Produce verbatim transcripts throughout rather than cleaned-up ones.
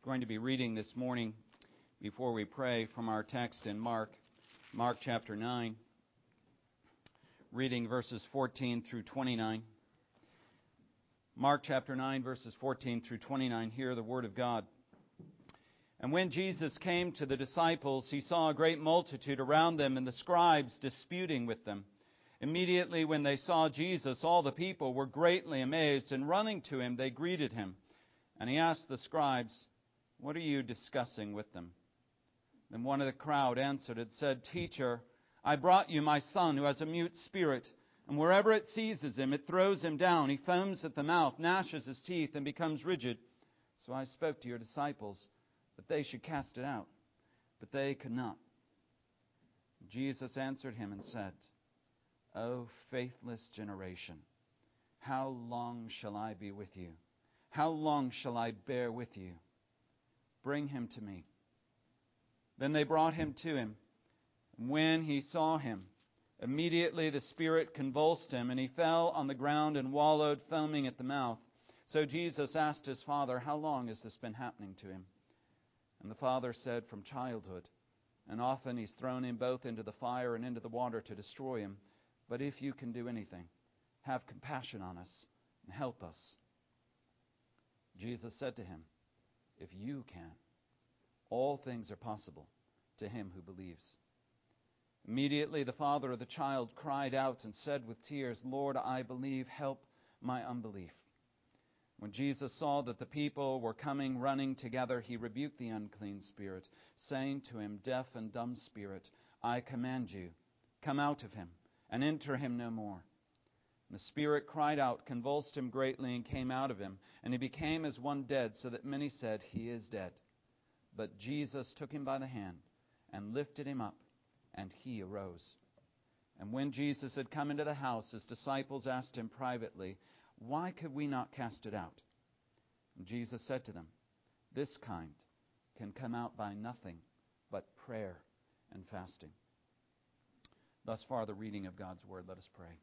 Going to be reading this morning before we pray from our text in Mark, Mark chapter nine, reading verses fourteen through twenty-nine. Mark chapter nine, verses fourteen through twenty-nine. Hear the word of God. And when Jesus came to the disciples, he saw a great multitude around them and the scribes disputing with them. Immediately when they saw Jesus, all the people were greatly amazed, and running to him, they greeted him. And he asked the scribes, "What are you discussing with them?" Then one of the crowd answered and said, "Teacher, I brought you my son who has a mute spirit, and wherever it seizes him, it throws him down. He foams at the mouth, gnashes his teeth, and becomes rigid. So I spoke to your disciples that they should cast it out, but they could not." Jesus answered him and said, "O faithless generation, how long shall I be with you? How long shall I bear with you? Bring him to me." Then they brought him to him. And when he saw him, immediately the spirit convulsed him, and he fell on the ground and wallowed, foaming at the mouth. So Jesus asked his father, "How long has this been happening to him?" And the father said, "From childhood. And often he's thrown him both into the fire and into the water to destroy him. But if you can do anything, have compassion on us and help us." Jesus said to him, "If you can, all things are possible to him who believes." Immediately the father of the child cried out and said with tears, "Lord, I believe, help my unbelief." When Jesus saw that the people were coming running together, he rebuked the unclean spirit, saying to him, "Deaf and dumb spirit, I command you, come out of him, and enter him no more." And the spirit cried out, convulsed him greatly, and came out of him. And he became as one dead, so that many said, "He is dead." But Jesus took him by the hand, and lifted him up, and he arose. And when Jesus had come into the house, his disciples asked him privately, "Why could we not cast it out?" And Jesus said to them, "This kind can come out by nothing but prayer and fasting." Thus far the reading of God's Word. Let us pray.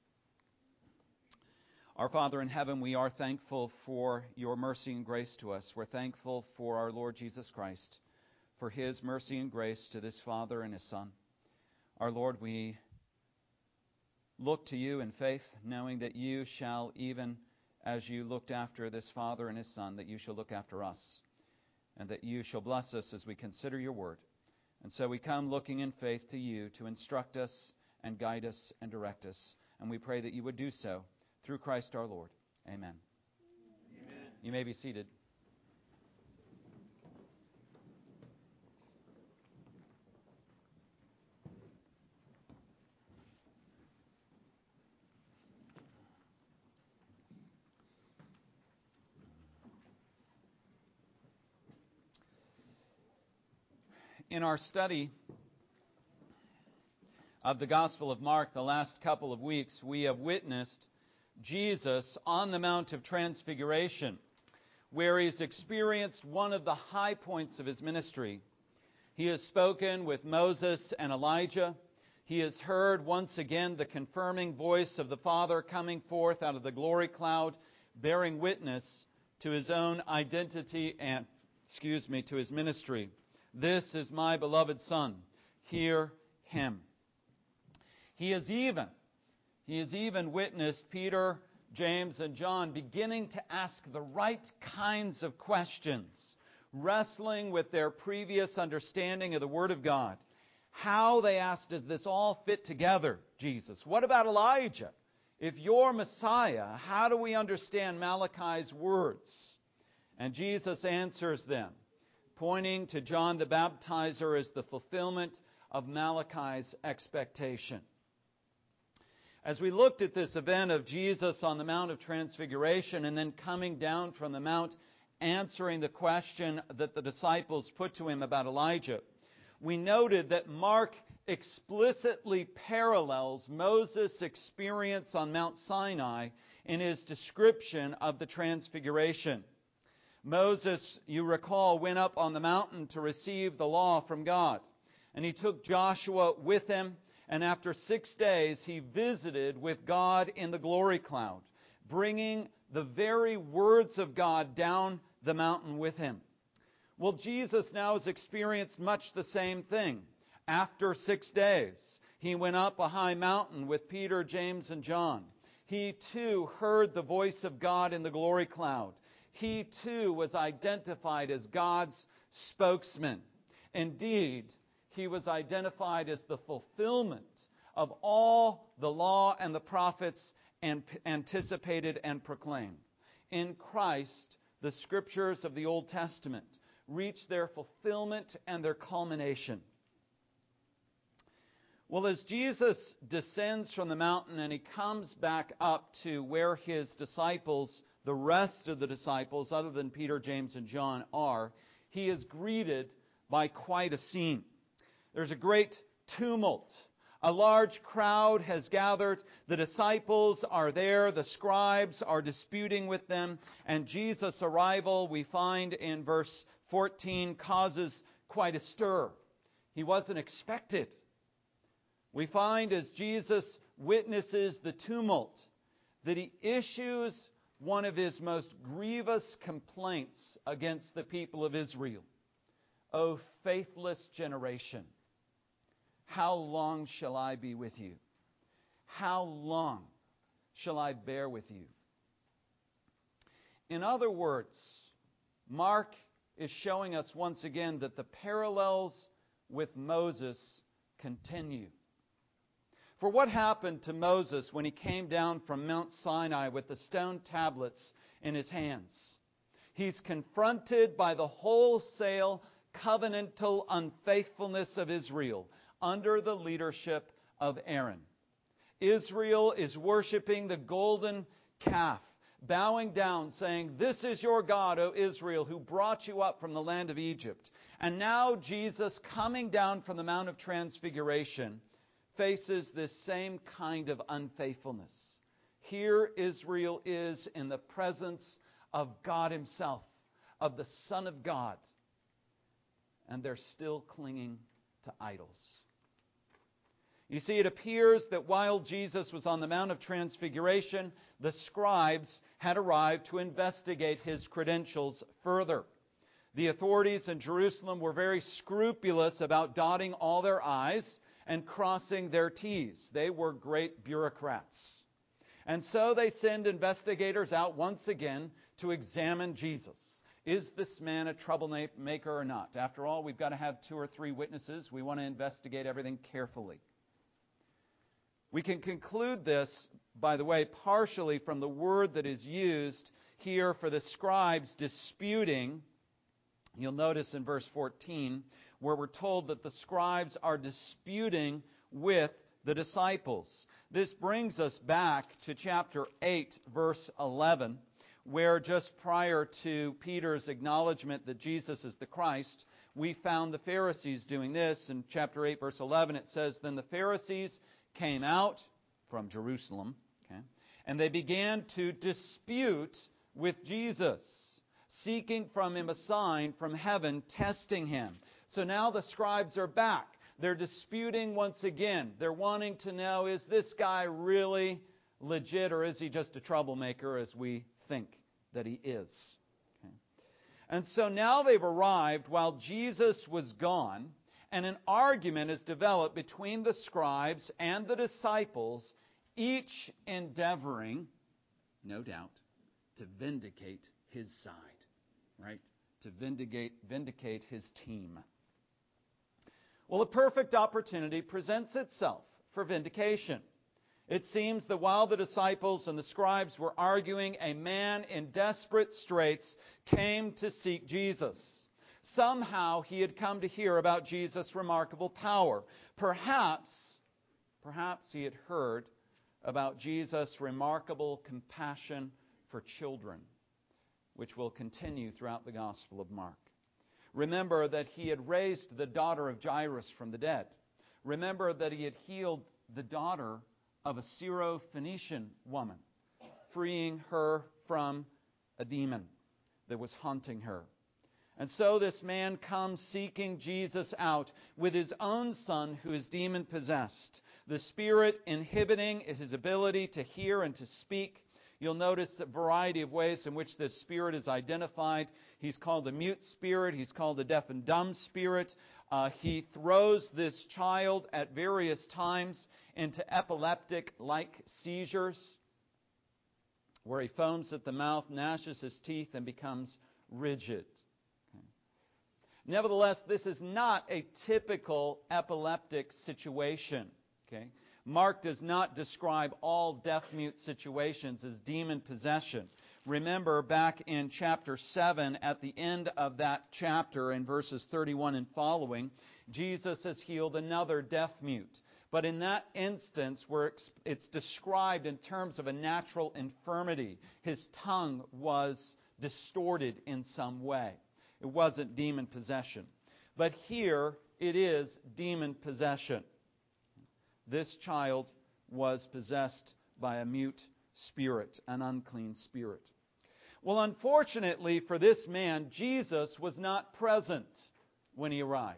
Our Father in heaven, we are thankful for your mercy and grace to us. We're thankful for our Lord Jesus Christ, for His mercy and grace to this Father and His Son. Our Lord, we look to you in faith, knowing that you shall, even as you looked after this Father and His Son, that you shall look after us, and that you shall bless us as we consider your word. And so we come looking in faith to you to instruct us and guide us and direct us. And we pray that you would do so through Christ our Lord. Amen. Amen. You may be seated. In our study of the Gospel of Mark the last couple of weeks, we have witnessed Jesus on the Mount of Transfiguration, where He's experienced one of the high points of His ministry. He has spoken with Moses and Elijah. He has heard once again the confirming voice of the Father coming forth out of the glory cloud, bearing witness to His own identity and, excuse me, to His ministry. "This is my beloved Son. Hear Him." He has even, he has even witnessed Peter, James, and John beginning to ask the right kinds of questions, wrestling with their previous understanding of the Word of God. How, they asked, does this all fit together, Jesus? What about Elijah? If you're Messiah, how do we understand Malachi's words? And Jesus answers them, pointing to John the Baptizer as the fulfillment of Malachi's expectation. As we looked at this event of Jesus on the Mount of Transfiguration and then coming down from the Mount, answering the question that the disciples put to Him about Elijah, we noted that Mark explicitly parallels Moses' experience on Mount Sinai in his description of the Transfiguration. Moses, you recall, went up on the mountain to receive the law from God. And he took Joshua with him. And after six days, he visited with God in the glory cloud, bringing the very words of God down the mountain with him. Well, Jesus now has experienced much the same thing. After six days, he went up a high mountain with Peter, James, and John. He too heard the voice of God in the glory cloud. He too was identified as God's spokesman. Indeed, he was identified as the fulfillment of all the law and the prophets anticipated and proclaimed. In Christ, the Scriptures of the Old Testament reach their fulfillment and their culmination. Well, as Jesus descends from the mountain and he comes back up to where his disciples, the rest of the disciples, other than Peter, James, and John, are, he is greeted by quite a scene. There's a great tumult. A large crowd has gathered. The disciples are there. The scribes are disputing with them. And Jesus' arrival, we find in verse fourteen, causes quite a stir. He wasn't expected. We find as Jesus witnesses the tumult that he issues one of his most grievous complaints against the people of Israel. O faithless generation, how long shall I be with you? How long shall I bear with you? In other words, Mark is showing us once again that the parallels with Moses continue. For what happened to Moses when he came down from Mount Sinai with the stone tablets in his hands? He's confronted by the wholesale covenantal unfaithfulness of Israel under the leadership of Aaron. Israel is worshiping the golden calf, bowing down, saying, "This is your God, O Israel, who brought you up from the land of Egypt." And now Jesus, coming down from the Mount of Transfiguration, faces this same kind of unfaithfulness. Here Israel is in the presence of God Himself, of the Son of God, and they're still clinging to idols. You see, it appears that while Jesus was on the Mount of Transfiguration, the scribes had arrived to investigate His credentials further. The authorities in Jerusalem were very scrupulous about dotting all their I's and crossing their T's. They were great bureaucrats. And so they send investigators out once again to examine Jesus. Is this man a troublemaker or not? After all, we've got to have two or three witnesses. We want to investigate everything carefully. We can conclude this, by the way, partially from the word that is used here for the scribes disputing. You'll notice in verse fourteen, where we're told that the scribes are disputing with the disciples. This brings us back to chapter eight, verse eleven, where just prior to Peter's acknowledgement that Jesus is the Christ, we found the Pharisees doing this. In chapter eight, verse eleven, it says, "Then the Pharisees came out from Jerusalem, okay, and they began to dispute with Jesus, seeking from Him a sign from heaven, testing Him." So now the scribes are back. They're disputing once again. They're wanting to know, is this guy really legit, or is he just a troublemaker as we think that he is? Okay. And so now they've arrived while Jesus was gone, and an argument is developed between the scribes and the disciples, each endeavoring, no doubt, to vindicate his side, right? To vindicate, vindicate his team. Well, a perfect opportunity presents itself for vindication. It seems that while the disciples and the scribes were arguing, a man in desperate straits came to seek Jesus. Somehow he had come to hear about Jesus' remarkable power. Perhaps, perhaps he had heard about Jesus' remarkable compassion for children, which will continue throughout the Gospel of Mark. Remember that he had raised the daughter of Jairus from the dead. Remember that he had healed the daughter of a Syro-Phoenician woman, freeing her from a demon that was haunting her. And so this man comes seeking Jesus out with his own son who is demon-possessed. The Spirit inhibiting his ability to hear and to speak. You'll notice a variety of ways in which this spirit is identified. He's called a mute spirit. He's called a deaf and dumb spirit. Uh, he throws this child at various times into epileptic-like seizures, where he foams at the mouth, gnashes his teeth, and becomes rigid. Okay. Nevertheless, this is not a typical epileptic situation. Okay. Mark does not describe all deaf-mute situations as demon possession. Remember, back in chapter seven, at the end of that chapter, in verses thirty-one and following, Jesus has healed another deaf-mute. But in that instance, where it's described in terms of a natural infirmity, his tongue was distorted in some way. It wasn't demon possession. But here, it is demon possession. This child was possessed by a mute spirit, an unclean spirit. Well, unfortunately for this man, Jesus was not present when he arrived.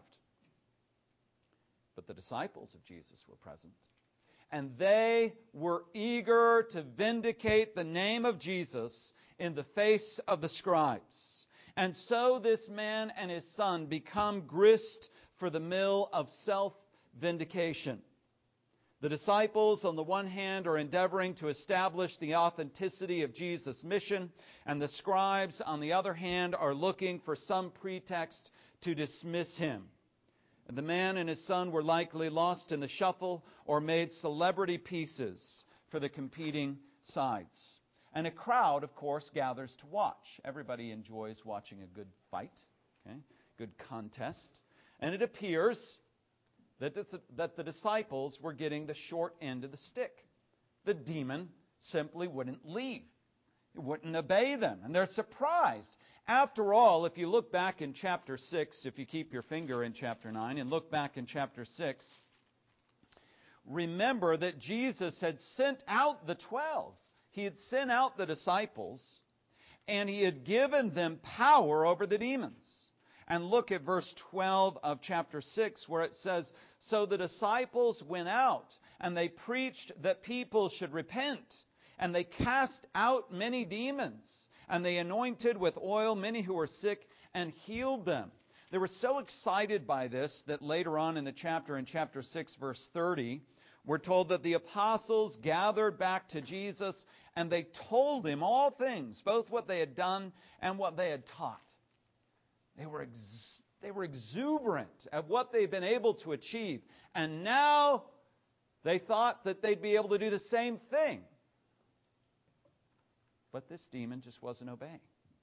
But the disciples of Jesus were present. And they were eager to vindicate the name of Jesus in the face of the scribes. And so this man and his son become grist for the mill of self-vindication. The disciples, on the one hand, are endeavoring to establish the authenticity of Jesus' mission, and the scribes, on the other hand, are looking for some pretext to dismiss him. The man and his son were likely lost in the shuffle or made celebrity pieces for the competing sides. And a crowd, of course, gathers to watch. Everybody enjoys watching a good fight, okay? Good contest. And it appears that that the disciples were getting the short end of the stick. The demon simply wouldn't leave. It wouldn't obey them. And they're surprised. After all, if you look back in chapter six, if you keep your finger in chapter nine, and look back in chapter six, remember that Jesus had sent out the twelve. He had sent out the disciples, and He had given them power over the demons. And look at verse twelve of chapter six, where it says, "So the disciples went out, and they preached that people should repent. And they cast out many demons. And they anointed with oil many who were sick, and healed them." They were so excited by this that later on in the chapter, in chapter six, verse thirty, we're told that the apostles gathered back to Jesus, and they told Him all things, both what they had done and what they had taught. They were ex- they were exuberant at what they'd been able to achieve. And now they thought that they'd be able to do the same thing. But this demon just wasn't obeying.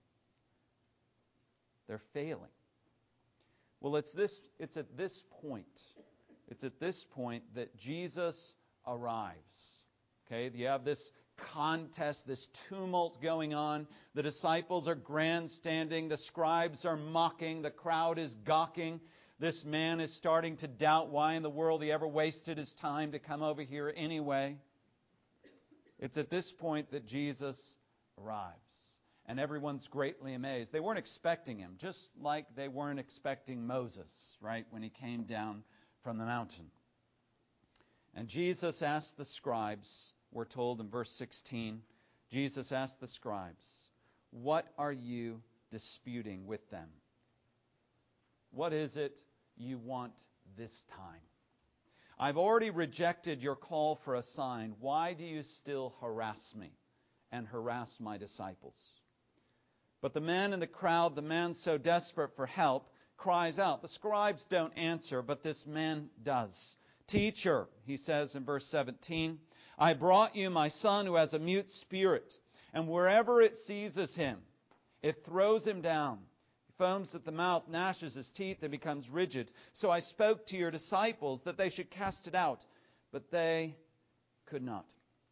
They're failing. Well, it's this it's at this point. It's at this point that Jesus arrives. Okay, you have this contest, this tumult going on. The disciples are grandstanding. The scribes are mocking. The crowd is gawking. This man is starting to doubt why in the world he ever wasted his time to come over here anyway. It's at this point that Jesus arrives. And everyone's greatly amazed. They weren't expecting Him, just like they weren't expecting Moses, right, when he came down from the mountain. And Jesus asked the scribes, we're told in verse sixteen, Jesus asked the scribes, "What are you disputing with them? What is it you want this time? I've already rejected your call for a sign. Why do you still harass me and harass my disciples?" But the man in the crowd, the man so desperate for help, cries out. The scribes don't answer, but this man does. "Teacher," he says in verse seventeen, "I brought you my son who has a mute spirit, and wherever it seizes him, it throws him down. He foams at the mouth, gnashes his teeth, and becomes rigid. So I spoke to your disciples that they should cast it out, but they could not."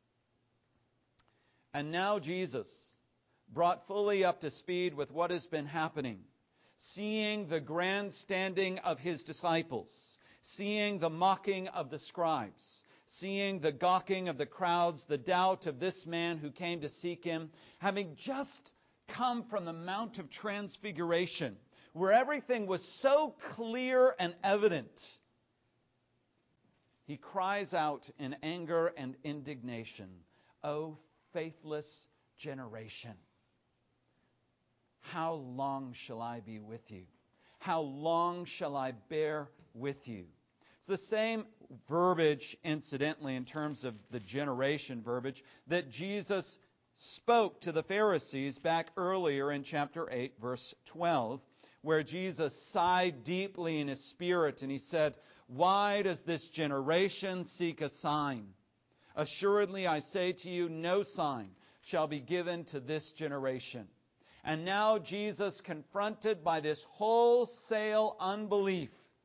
And now Jesus, brought fully up to speed with what has been happening, seeing the grandstanding of His disciples, seeing the mocking of the scribes, seeing the gawking of the crowds, the doubt of this man who came to seek Him, having just come from the Mount of Transfiguration, where everything was so clear and evident, He cries out in anger and indignation, "O faithless generation. How long shall I be with you? How long shall I bear with you? It's the same verbiage, incidentally, in terms of the generation verbiage, that Jesus spoke to the Pharisees back earlier in chapter eight, verse twelve, where Jesus sighed deeply in His spirit and He said, "Why does this generation seek a sign? Assuredly, I say to you, no sign shall be given to this generation." And now Jesus, confronted by this wholesale unbelief,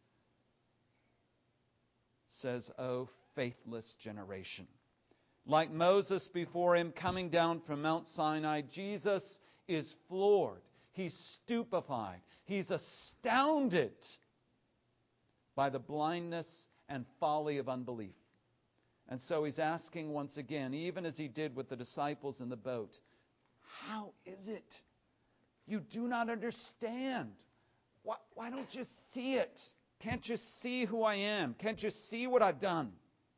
says, "O faithless generation." Like Moses before him coming down from Mount Sinai, Jesus is floored. He's stupefied. He's astounded by the blindness and folly of unbelief. And so He's asking once again, even as He did with the disciples in the boat, how is it you do not understand? Why, why don't you see it? Can't you see who I am? Can't you see what I've done?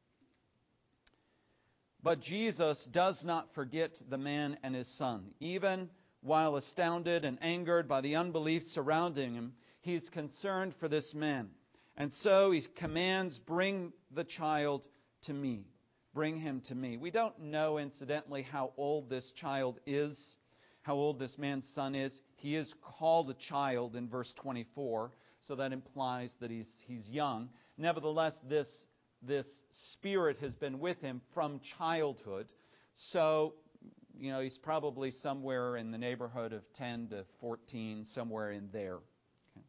But Jesus does not forget the man and his son. Even while astounded and angered by the unbelief surrounding him, He's concerned for this man. And so He commands, "Bring the child to me. Bring him to me." We don't know, incidentally, how old this child is, how old this man's son is. He is called a child in verse twenty-four, so that implies that he's, he's young. Nevertheless, this This spirit has been with him from childhood. So, you know, he's probably somewhere in the neighborhood of ten to fourteen, somewhere in there. Okay.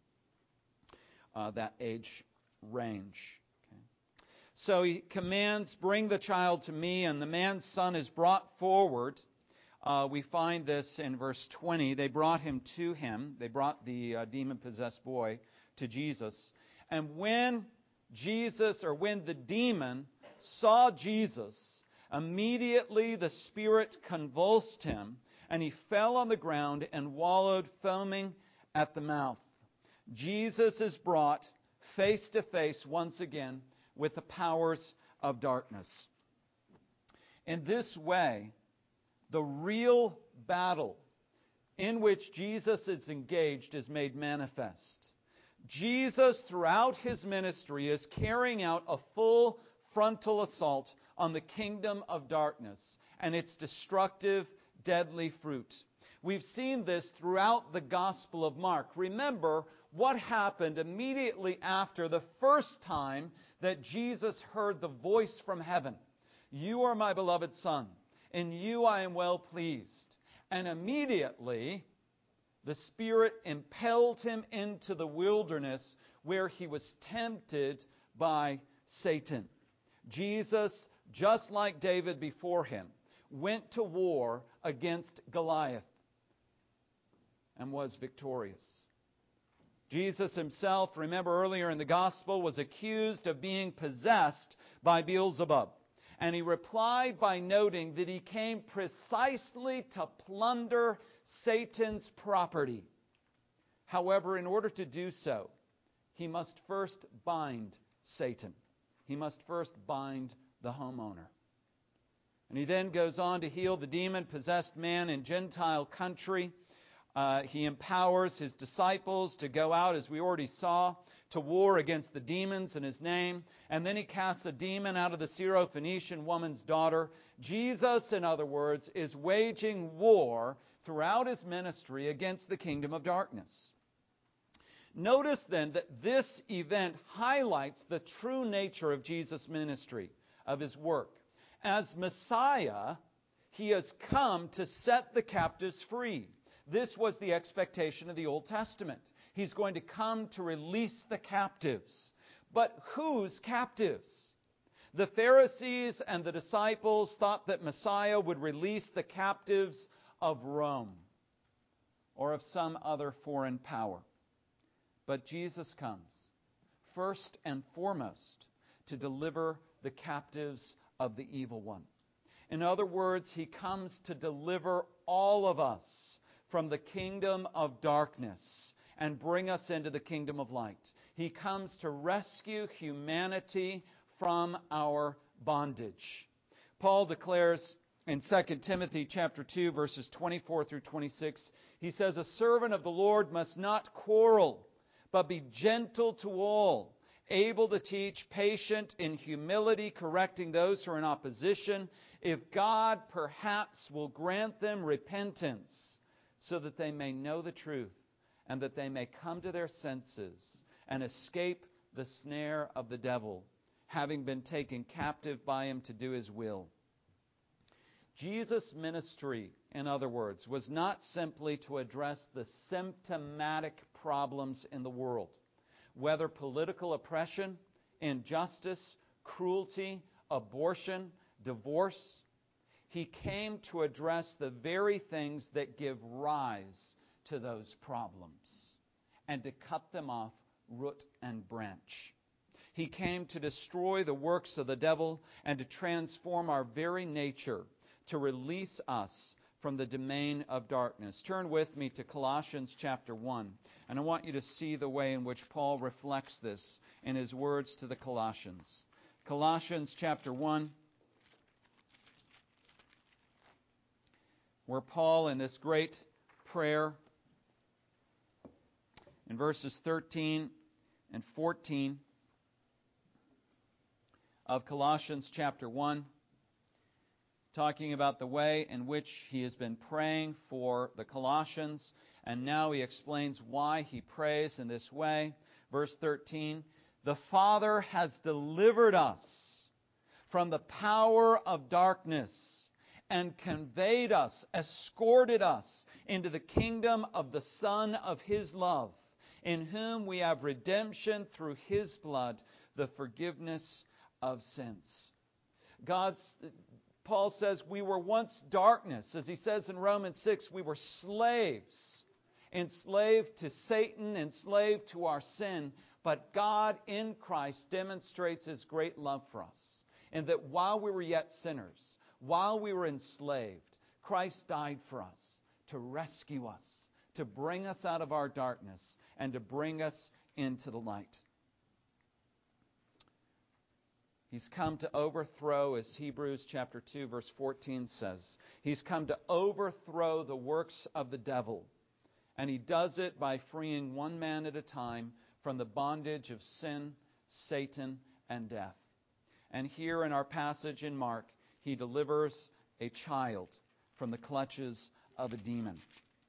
Uh, that age range. Okay. So He commands, "Bring the child to me," and the man's son is brought forward. Uh, we find this in verse twenty. They brought him to Him. They brought the uh, demon-possessed boy to Jesus. And when Jesus, or when the demon saw Jesus, immediately the spirit convulsed him, and he fell on the ground and wallowed, foaming at the mouth. Jesus is brought face to face once again with the powers of darkness. In this way, the real battle in which Jesus is engaged is made manifest. Jesus, throughout His ministry, is carrying out a full frontal assault on the kingdom of darkness and its destructive, deadly fruit. We've seen this throughout the Gospel of Mark. Remember what happened immediately after the first time that Jesus heard the voice from heaven. "You are my beloved Son, in you I am well pleased." And immediately the Spirit impelled Him into the wilderness where He was tempted by Satan. Jesus, just like David before him, went to war against Goliath and was victorious. Jesus Himself, remember earlier in the Gospel, was accused of being possessed by Beelzebub. And He replied by noting that He came precisely to plunder Satan's property. However, in order to do so, He must first bind Satan. He must first bind the homeowner. And He then goes on to heal the demon-possessed man in Gentile country. Uh, he empowers His disciples to go out, as we already saw, to war against the demons in His name. And then He casts a demon out of the Syrophoenician woman's daughter. Jesus, in other words, is waging war throughout His ministry against the kingdom of darkness. Notice then that this event highlights the true nature of Jesus' ministry, of His work. As Messiah, He has come to set the captives free. This was the expectation of the Old Testament. He's going to come to release the captives. But whose captives? The Pharisees and the disciples thought that Messiah would release the captives of Rome or of some other foreign power. But Jesus comes, first and foremost, to deliver the captives of the evil one. In other words, He comes to deliver all of us from the kingdom of darkness and bring us into the kingdom of light. He comes to rescue humanity from our bondage. Paul declares In Second Timothy chapter two, verses twenty-four through twenty-six, he says, "A servant of the Lord must not quarrel, but be gentle to all, able to teach, patient in humility, correcting those who are in opposition, if God perhaps will grant them repentance, so that they may know the truth, and that they may come to their senses, and escape the snare of the devil, having been taken captive by him to do his will." Jesus' ministry, in other words, was not simply to address the symptomatic problems in the world, whether political oppression, injustice, cruelty, abortion, divorce. He came to address the very things that give rise to those problems and to cut them off root and branch. He came to destroy the works of the devil and to transform our very nature, to release us from the domain of darkness. Turn with me to Colossians chapter one, and I want you to see the way in which Paul reflects this in his words to the Colossians. Colossians chapter one, where Paul, in this great prayer, in verses thirteen and fourteen of Colossians chapter one, talking about the way in which he has been praying for the Colossians, and now he explains why he prays in this way. Verse thirteen, "The Father has delivered us from the power of darkness and conveyed us, escorted us into the kingdom of the Son of His love, in whom we have redemption through His blood, the forgiveness of sins." God's Paul says we were once darkness. As he says in Romans six, we were slaves, enslaved to Satan, enslaved to our sin. But God in Christ demonstrates His great love for us, in that while we were yet sinners, while we were enslaved, Christ died for us to rescue us, to bring us out of our darkness, and to bring us into the light. He's come to overthrow, as Hebrews chapter two, verse fourteen says. He's come to overthrow the works of the devil. And He does it by freeing one man at a time from the bondage of sin, Satan, and death. And here in our passage in Mark, He delivers a child from the clutches of a demon.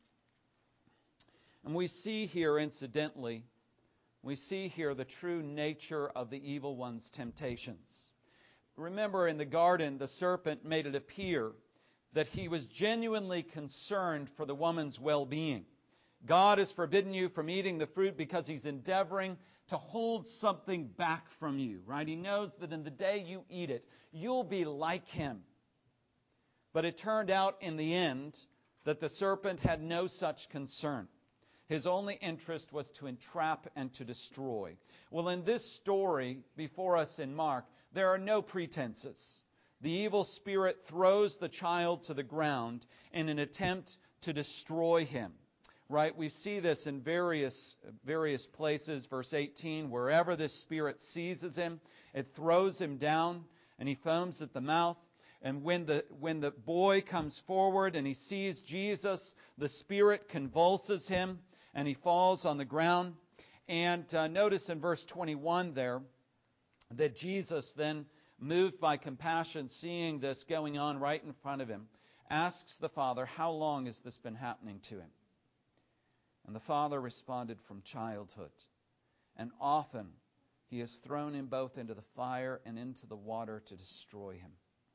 And we see here, incidentally, we see here the true nature of the evil one's temptations. Remember, in the garden, the serpent made it appear that he was genuinely concerned for the woman's well-being. God has forbidden you from eating the fruit because He's endeavoring to hold something back from you, right? He knows that in the day you eat it, you'll be like Him. But it turned out in the end that the serpent had no such concern. His only interest was to entrap and to destroy. Well, in this story before us in Mark, there are no pretenses. The evil spirit throws the child to the ground in an attempt to destroy him. Right? We see this in various various places. Verse eighteen, wherever this spirit seizes him, it throws him down, and he foams at the mouth. And when the when the boy comes forward and he sees Jesus, the spirit convulses him, and he falls on the ground. And uh, notice in verse twenty-one there that Jesus then, moved by compassion, seeing this going on right in front of Him, asks the Father, "How long has this been happening to him?" And the Father responded, "From childhood. And often He has thrown him both into the fire and into the water to destroy him."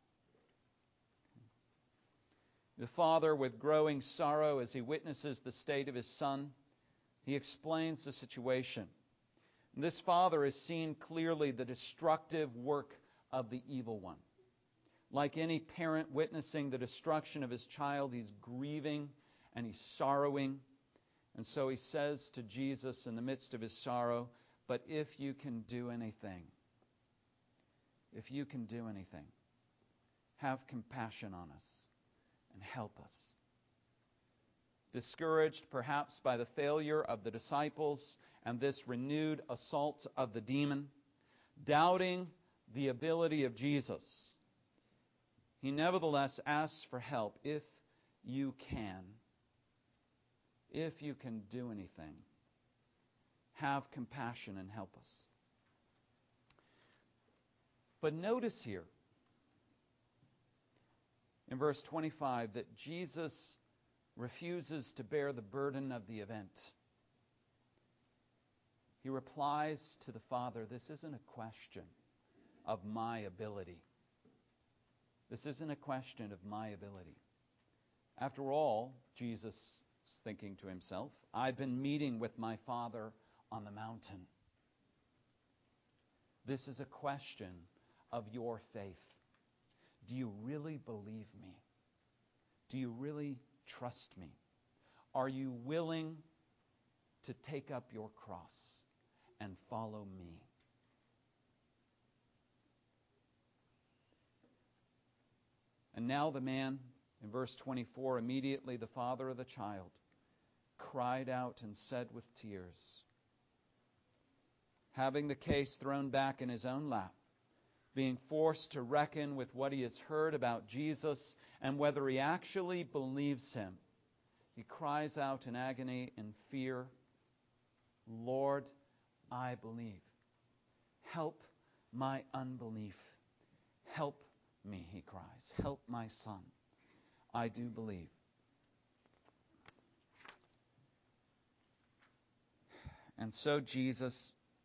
The Father, with growing sorrow as He witnesses the state of His Son, He explains the situation. And this Father has seen clearly the destructive work of the evil one. Like any parent witnessing the destruction of his child, he's grieving and he's sorrowing. And so He says to Jesus in the midst of His sorrow, "But if you can do anything, if you can do anything, have compassion on us and help us." Discouraged perhaps by the failure of the disciples and this renewed assault of the demon, doubting the ability of Jesus, he nevertheless asks for help if you can. If you can do anything, have compassion and help us. But notice here in verse twenty-five that Jesus refuses to bear the burden of the event. He replies to the Father, this isn't a question of my ability. This isn't a question of my ability. After all, Jesus is thinking to himself, I've been meeting with my Father on the mountain. This is a question of your faith. Do you really believe me? Do you really trust me? Are you willing to take up your cross and follow me? And now the man, in verse twenty-four, immediately the father of the child cried out and said with tears, having the case thrown back in his own lap, being forced to reckon with what he has heard about Jesus and whether he actually believes him, he cries out in agony and fear, Lord, I believe. Help my unbelief. Help me, he cries. Help my son. I do believe. And so Jesus,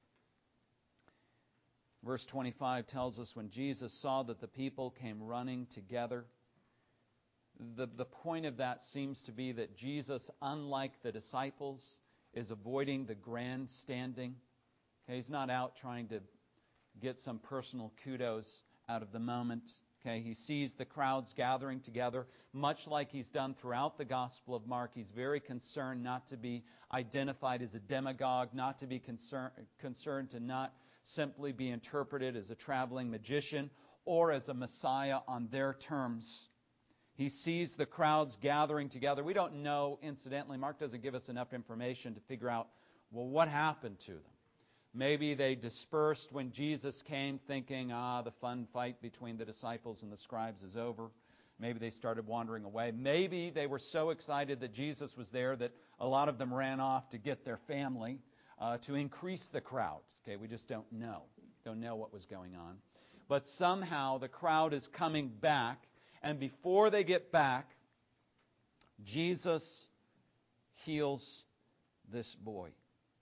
verse twenty-five tells us, when Jesus saw that the people came running together, the, the point of that seems to be that Jesus, unlike the disciples, is avoiding the grandstanding. Okay, he's not out trying to get some personal kudos out of the moment. Okay, he sees the crowds gathering together, much like he's done throughout the Gospel of Mark. He's very concerned not to be identified as a demagogue, not to be concern, concerned to not simply be interpreted as a traveling magician or as a Messiah on their terms. He sees the crowds gathering together. We don't know, incidentally, Mark doesn't give us enough information to figure out, well, what happened to them. Maybe they dispersed when Jesus came, thinking, ah, the fun fight between the disciples and the scribes is over. Maybe they started wandering away. Maybe they were so excited that Jesus was there that a lot of them ran off to get their family uh, to increase the crowds. Okay, we just don't know. Don't know what was going on. But somehow the crowd is coming back, and before they get back, Jesus heals this boy.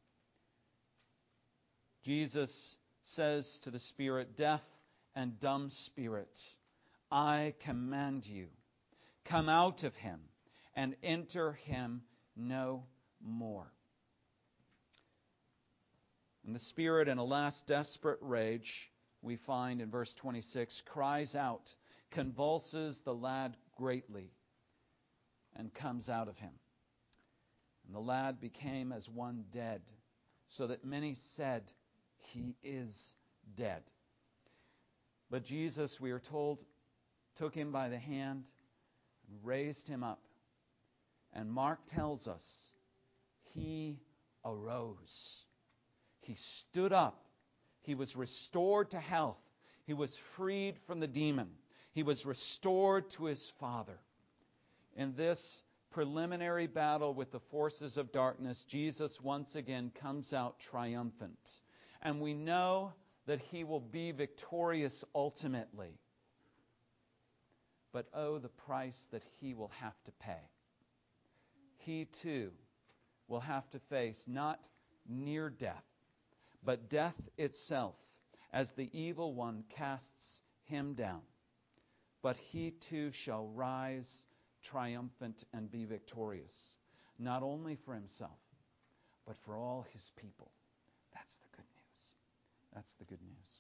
Jesus says to the spirit, deaf and dumb spirit, I command you, come out of him and enter him no more. And the spirit, in a last desperate rage, we find in verse twenty-six, cries out, convulses the lad greatly, and comes out of him. And the lad became as one dead, so that many said, he is dead. But Jesus, we are told, took him by the hand and raised him up. And Mark tells us he arose. He stood up. He was restored to health. He was freed from the demon. He was restored to his Father. In this preliminary battle with the forces of darkness, Jesus once again comes out triumphant. And we know that he will be victorious ultimately. But oh, the price that he will have to pay. He too will have to face not near death, but death itself, as the evil one casts him down. But he too shall rise triumphant and be victorious, not only for himself, but for all his people. That's the good news. That's the good news.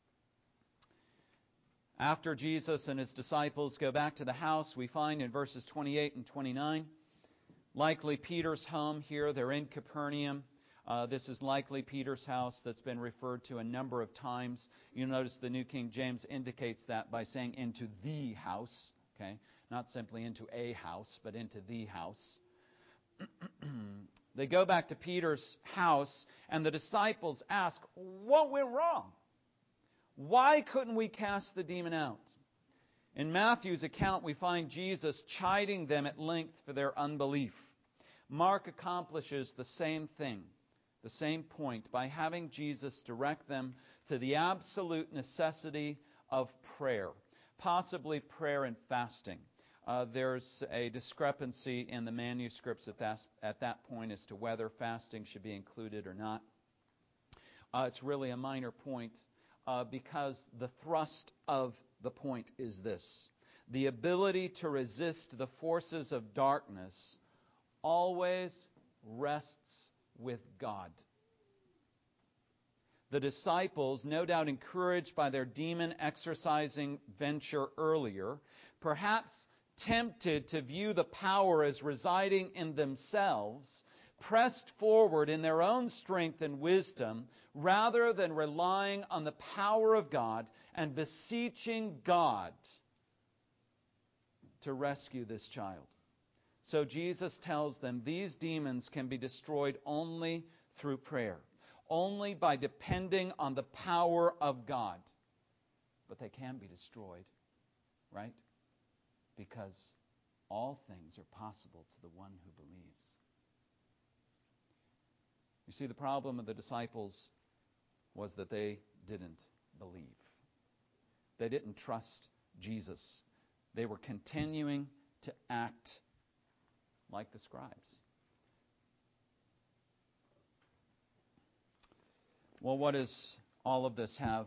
After Jesus and his disciples go back to the house, we find in verses twenty-eight and twenty-nine, likely Peter's home here. They're in Capernaum. Uh, this is likely Peter's house that's been referred to a number of times. You notice the New King James indicates that by saying into the house. Okay, not simply into a house, but into the house. They go back to Peter's house, and the disciples ask, what went wrong? Why couldn't we cast the demon out? In Matthew's account, we find Jesus chiding them at length for their unbelief. Mark accomplishes the same thing, the same point, by having Jesus direct them to the absolute necessity of prayer, possibly prayer and fasting. Uh, there's a discrepancy in the manuscripts at that, at that point as to whether fasting should be included or not. Uh, it's really a minor point uh, because the thrust of the point is this: the ability to resist the forces of darkness always rests with God. The disciples, no doubt encouraged by their demon-exorcising venture earlier, perhaps tempted to view the power as residing in themselves, pressed forward in their own strength and wisdom rather than relying on the power of God and beseeching God to rescue this child. So Jesus tells them these demons can be destroyed only through prayer, only by depending on the power of God. But they can be destroyed, right? Because all things are possible to the one who believes. You see, the problem of the disciples was that they didn't believe. They didn't trust Jesus. They were continuing to act like the scribes. Well, what does all of this have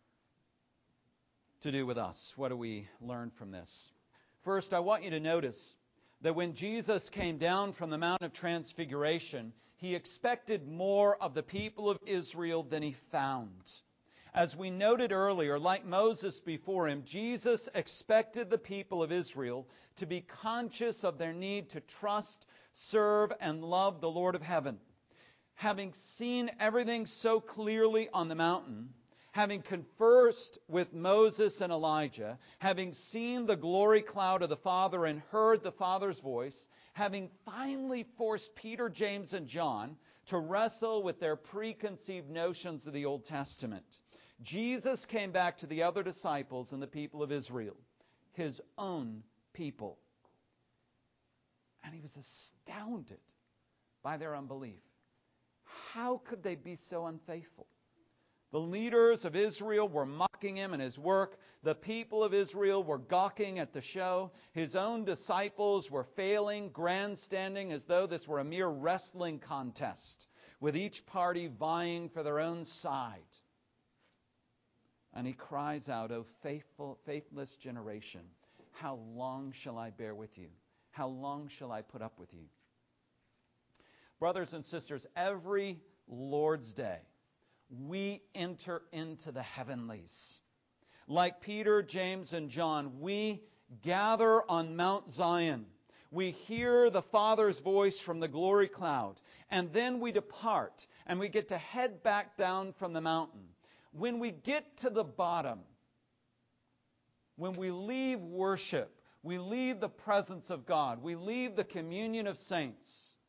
to do with us? What do we learn from this? First, I want you to notice that when Jesus came down from the Mount of Transfiguration, He expected more of the people of Israel than He found. As we noted earlier, like Moses before Him, Jesus expected the people of Israel to be conscious of their need to trust, serve, and love the Lord of heaven. Having seen everything so clearly on the mountain, having conversed with Moses and Elijah, having seen the glory cloud of the Father and heard the Father's voice, having finally forced Peter, James, and John to wrestle with their preconceived notions of the Old Testament, Jesus came back to the other disciples and the people of Israel, His own people. And He was astounded by their unbelief. How could they be so unfaithful? The leaders of Israel were mocking Him and His work. The people of Israel were gawking at the show. His own disciples were failing, grandstanding as though this were a mere wrestling contest, with each party vying for their own side. And He cries out, "O faithful, faithless generation, how long shall I bear with you? How long shall I put up with you?" Brothers and sisters, every Lord's Day, we enter into the heavenlies. Like Peter, James, and John, we gather on Mount Zion. We hear the Father's voice from the glory cloud, and then we depart, and we get to head back down from the mountain. When we get to the bottom, when we leave worship, we leave the presence of God, we leave the communion of saints,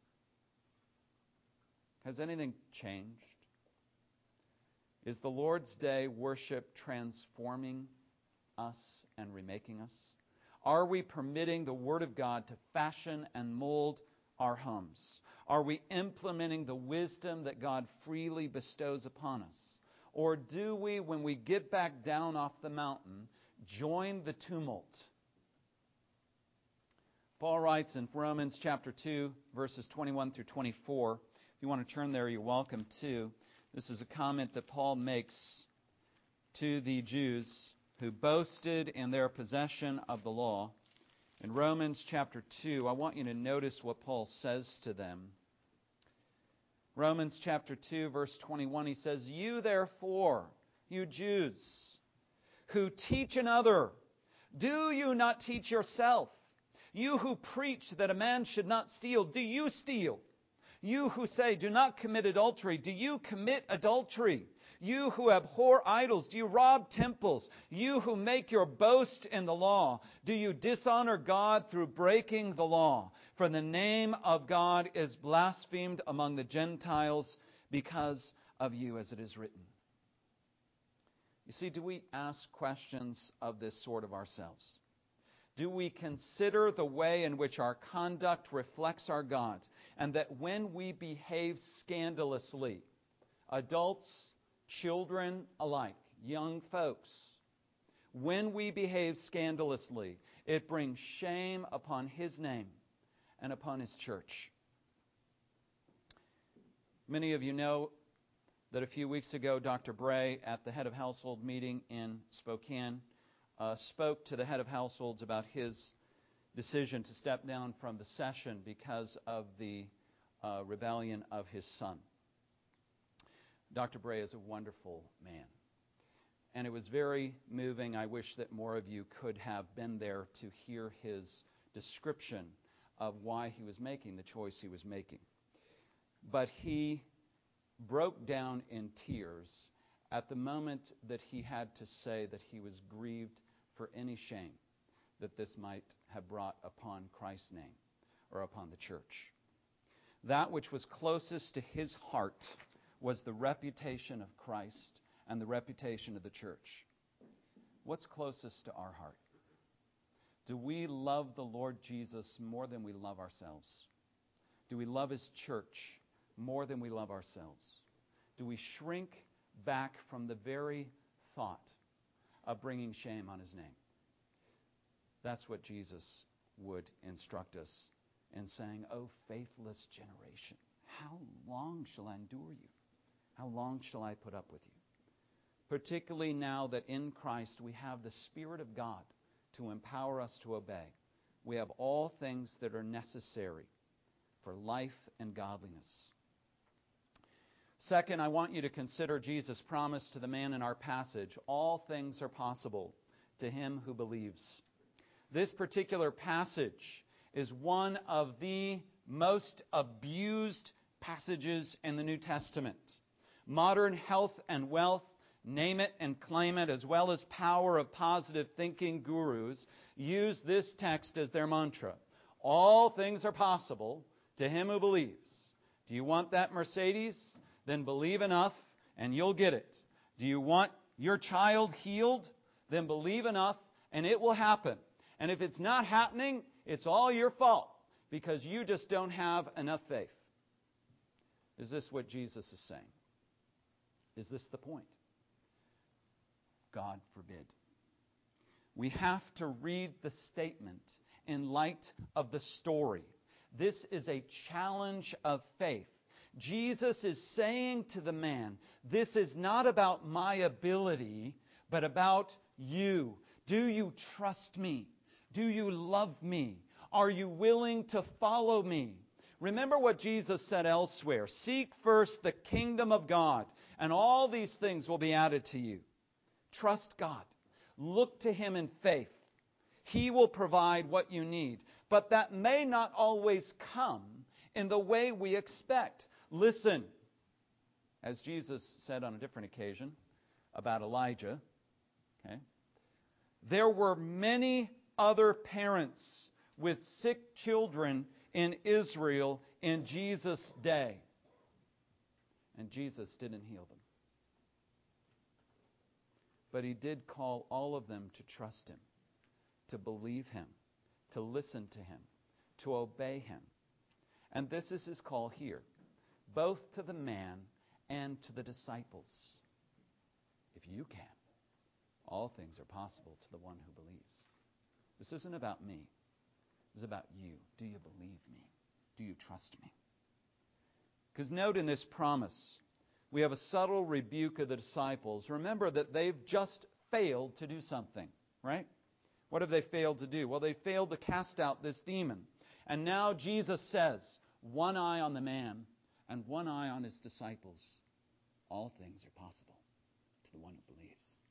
has anything changed? Is the Lord's Day worship transforming us and remaking us? Are we permitting the Word of God to fashion and mold our homes? Are we implementing the wisdom that God freely bestows upon us? Or do we, when we get back down off the mountain, join the tumult? Paul writes in Romans chapter two, verses twenty-one through twenty-four. If you want to turn there, you're welcome to. This is a comment that Paul makes to the Jews who boasted in their possession of the law. In Romans chapter two, I want you to notice what Paul says to them. Romans chapter two, verse twenty-one, he says, "You therefore, you Jews, who teach another, do you not teach yourself? You who preach that a man should not steal, do you steal? You who say, do not commit adultery, do you commit adultery? You who abhor idols, do you rob temples? You who make your boast in the law, do you dishonor God through breaking the law? For the name of God is blasphemed among the Gentiles because of you, as it is written." You see, do we ask questions of this sort of ourselves? Do we consider the way in which our conduct reflects our God? And that when we behave scandalously, adults, children alike, young folks, when we behave scandalously, it brings shame upon His name and upon His church. Many of you know that a few weeks ago, Doctor Bray, at the Head of Household meeting in Spokane, uh, spoke to the head of households about his decision to step down from the session because of the uh, rebellion of his son. Doctor Bray is a wonderful man. And it was very moving. I wish that more of you could have been there to hear his description of why he was making the choice he was making. But he broke down in tears at the moment that he had to say that he was grieved for any shame that this might have brought upon Christ's name or upon the church. That which was closest to his heart was the reputation of Christ and the reputation of the church. What's closest to our heart? Do we love the Lord Jesus more than we love ourselves? Do we love His church more than we love ourselves? Do we shrink back from the very thought of bringing shame on His name? That's what Jesus would instruct us in saying, "O faithless generation, how long shall I endure you? How long shall I put up with you?" Particularly now that in Christ we have the Spirit of God to empower us to obey. We have all things that are necessary for life and godliness. Second, I want you to consider Jesus' promise to the man in our passage. All things are possible to him who believes. This particular passage is one of the most abused passages in the New Testament. Modern health and wealth, name it and claim it, as well as power of positive thinking gurus, use this text as their mantra. All things are possible to him who believes. Do you want that Mercedes? Then believe enough and you'll get it. Do you want your child healed? Then believe enough and it will happen. And if it's not happening, it's all your fault because you just don't have enough faith. Is this what Jesus is saying? Is this the point? God forbid. We have to read the statement in light of the story. This is a challenge of faith. Jesus is saying to the man, this is not about my ability, but about you. Do you trust me? Do you love me? Are you willing to follow me? Remember what Jesus said elsewhere. Seek first the kingdom of God, and all these things will be added to you. Trust God. Look to Him in faith. He will provide what you need. But that may not always come in the way we expect. Listen, as Jesus said on a different occasion about Elijah, okay, there were many other parents with sick children in Israel in Jesus' day. And Jesus didn't heal them. But He did call all of them to trust Him, to believe Him, to listen to Him, to obey Him. And this is His call here, both to the man and to the disciples. If you can, all things are possible to the one who believes. This isn't about me. This is about you. Do you believe me? Do you trust me? Because note in this promise, we have a subtle rebuke of the disciples. Remember that they've just failed to do something, right? What have they failed to do? Well, they failed to cast out this demon. And now Jesus says, one eye on the man and one eye on His disciples. All things are possible to the one who believes.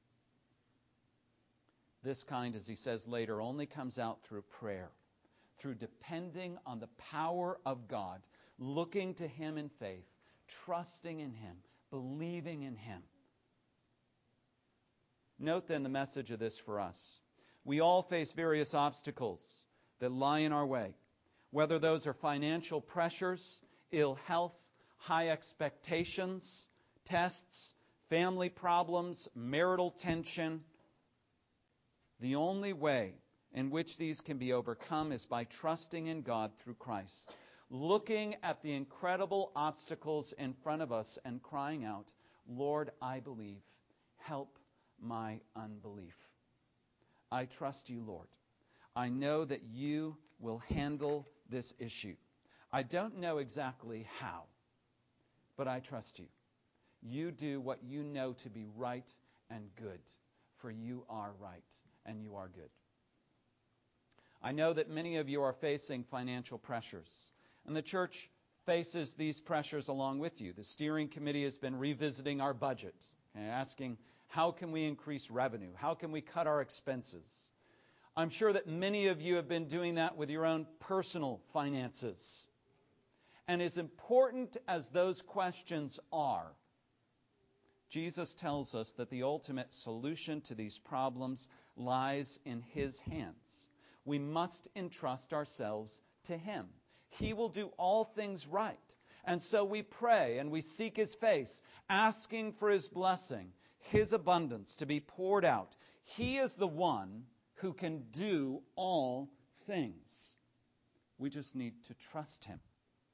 This kind, as He says later, only comes out through prayer, through depending on the power of God, looking to Him in faith, trusting in Him, believing in Him. Note then the message of this for us. We all face various obstacles that lie in our way, whether those are financial pressures, ill health, high expectations, tests, family problems, marital tension. The only way in which these can be overcome is by trusting in God through Christ, looking at the incredible obstacles in front of us and crying out, Lord, I believe. Help my unbelief. I trust you, Lord. I know that you will handle this issue. I don't know exactly how, but I trust you. You do what you know to be right and good, for you are right and you are good. I know that many of you are facing financial pressures, and the church faces these pressures along with you. The steering committee has been revisiting our budget and asking, how can we increase revenue? How can we cut our expenses? I'm sure that many of you have been doing that with your own personal finances. And as important as those questions are, Jesus tells us that the ultimate solution to these problems lies in His hands. We must entrust ourselves to Him. He will do all things right. And so we pray and we seek His face, asking for His blessing, His abundance to be poured out. He is the one who can do all things. We just need to trust Him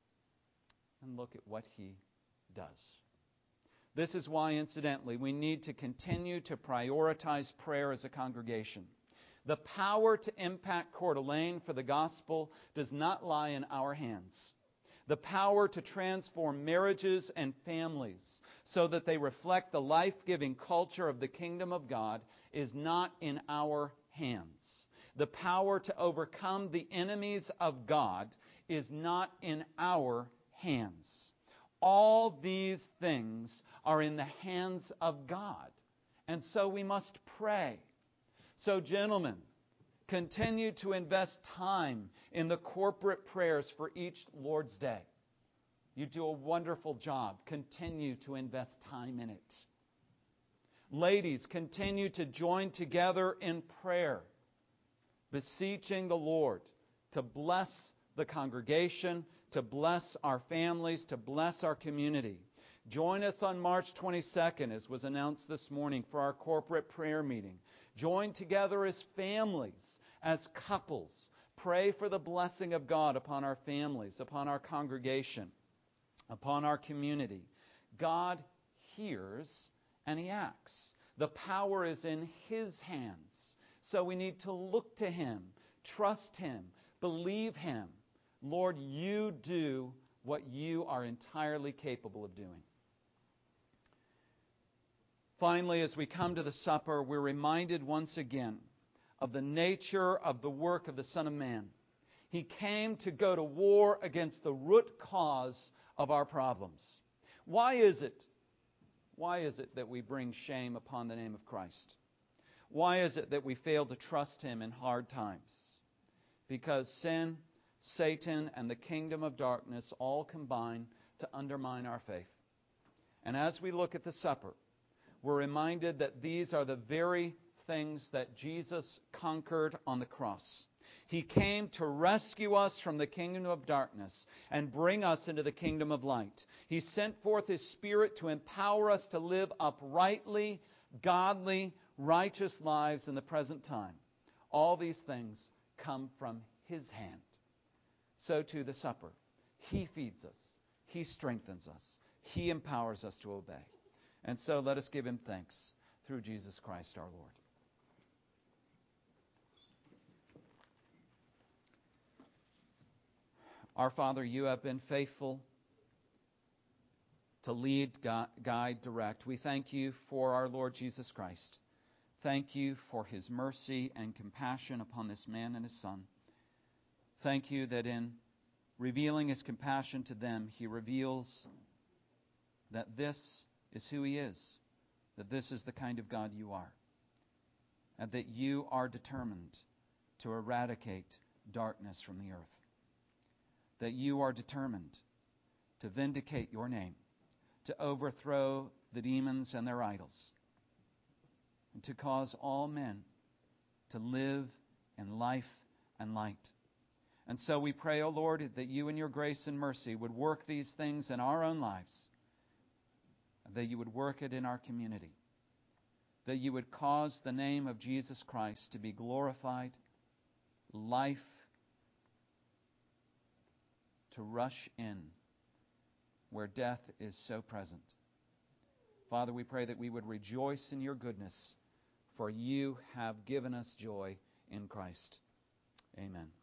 and look at what He does. This is why, incidentally, we need to continue to prioritize prayer as a congregation. The power to impact Coeur d'Alene for the gospel does not lie in our hands. The power to transform marriages and families so that they reflect the life-giving culture of the kingdom of God is not in our hands. The power to overcome the enemies of God is not in our hands. All these things are in the hands of God. And so we must pray. So, gentlemen, continue to invest time in the corporate prayers for each Lord's Day. You do a wonderful job. Continue to invest time in it. Ladies, continue to join together in prayer, beseeching the Lord to bless the congregation, to bless our families, to bless our community. Join us on March twenty-second, as was announced this morning, for our corporate prayer meeting. Join together as families, as couples. Pray for the blessing of God upon our families, upon our congregation, upon our community. God hears and He acts. The power is in His hands. So we need to look to Him, trust Him, believe Him. Lord, you do what you are entirely capable of doing. Finally, as we come to the supper, we're reminded once again of the nature of the work of the Son of Man. He came to go to war against the root cause of our problems. Why is it? Why is it that we bring shame upon the name of Christ? Why is it that we fail to trust Him in hard times? Because sin, Satan, and the kingdom of darkness all combine to undermine our faith. And as we look at the supper, we're reminded that these are the very things that Jesus conquered on the cross. He came to rescue us from the kingdom of darkness and bring us into the kingdom of light. He sent forth His Spirit to empower us to live uprightly, godly, righteous lives in the present time. All these things come from His hand. So too the supper. He feeds us. He strengthens us. He empowers us to obey. And so let us give Him thanks through Jesus Christ our Lord. Our Father, you have been faithful to lead, guide, direct. We thank you for our Lord Jesus Christ. Thank you for His mercy and compassion upon this man and his son. Thank you that in revealing His compassion to them, He reveals that this is who He is, that this is the kind of God you are, and that you are determined to eradicate darkness from the earth, that you are determined to vindicate your name, to overthrow the demons and their idols, and to cause all men to live in life and light. And so we pray, O Lord, that you in your grace and mercy would work these things in our own lives, that you would work it in our community, that you would cause the name of Jesus Christ to be glorified life to rush in where death is so present. Father, we pray that we would rejoice in your goodness, for you have given us joy in Christ. Amen.